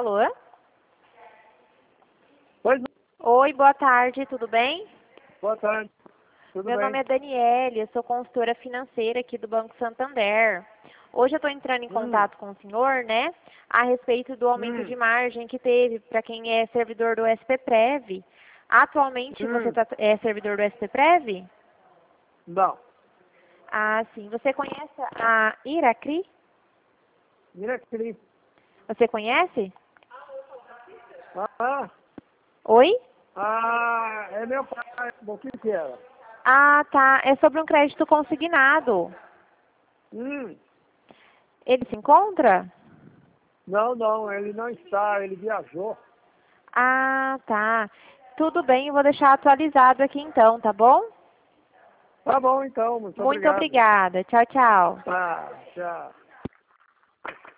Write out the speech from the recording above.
Alô? Pois não. Oi, boa tarde, tudo bem? Boa tarde. Tudo Meu bem? nome é Daniele, eu sou consultora financeira aqui do Banco Santander. Hoje eu estou entrando em contato com o senhor, né, a respeito do aumento de margem que teve para quem é servidor do SPPrev. Atualmente você é servidor do SPPrev? Não. Ah, sim. Você conhece a Iracri? Iracri. Você conhece? Ah, Oi? é meu pai. O que que era? Ah, tá. É sobre um crédito consignado. Ele se encontra? Não, ele não está, ele viajou. Ah, tá. Tudo bem, eu vou deixar atualizado aqui então, tá bom? Tá bom então, muito Muito obrigado. obrigada. Tchau, tchau. Tá, tchau.